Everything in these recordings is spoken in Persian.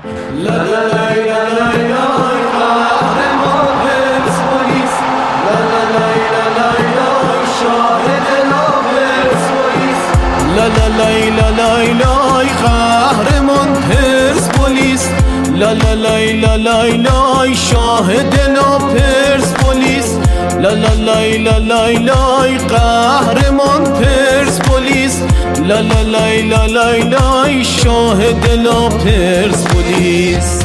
لا لا لا لا لا لا قهرمان پرسپولیس، لا لا لا لا لا شاهد پرسپولیس، لا لا لا لا لا قهرمان پرسپولیس، لا لا لا لا لا شاهد پرسپولیس، لا لا لا لا لا قهرمان پرسپولیس، لا لا لا لا شاهد پرسپولیس.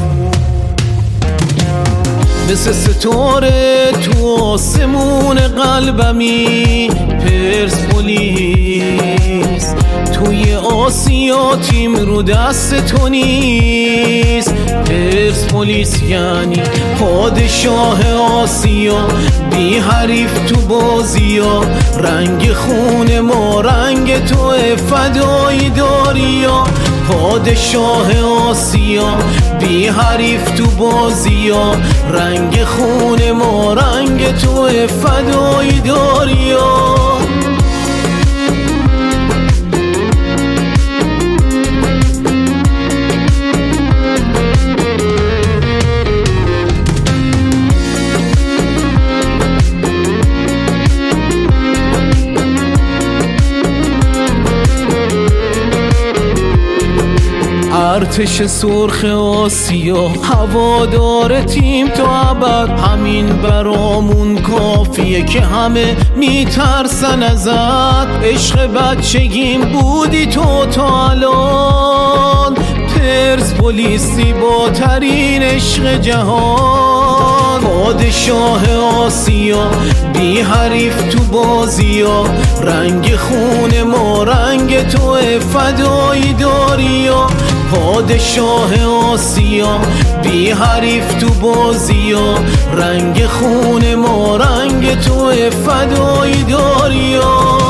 مثل ستاره تو آسمون قلبمی پرسپولیس، توی آسیا تیم رو دست تو نیست. پرسپولیس یعنی پادشاه آسیا، بی حریف تو بازیا، رنگ خون ما رنگ تو فدایی داریا. پادشاه آسیا، بی حریف تو بازیا، رنگ خون ما رنگ تو فدایی داریا. ارتش سرخ آسیا، هوادار تیم تا ابد، همین برامون کافیه که همه میترسن ازت. عشق بچگیم بودی تو تا الان، پرسپولیس زیباترین عشق جهان. پادشاه آسیا، بی حریف تو بازیا، رنگ خون ما رنگ تو فدایی داریا. پادشاه آسیا، بی حریف تو بازیا، رنگ خون ما رنگ تو فدایی داریا.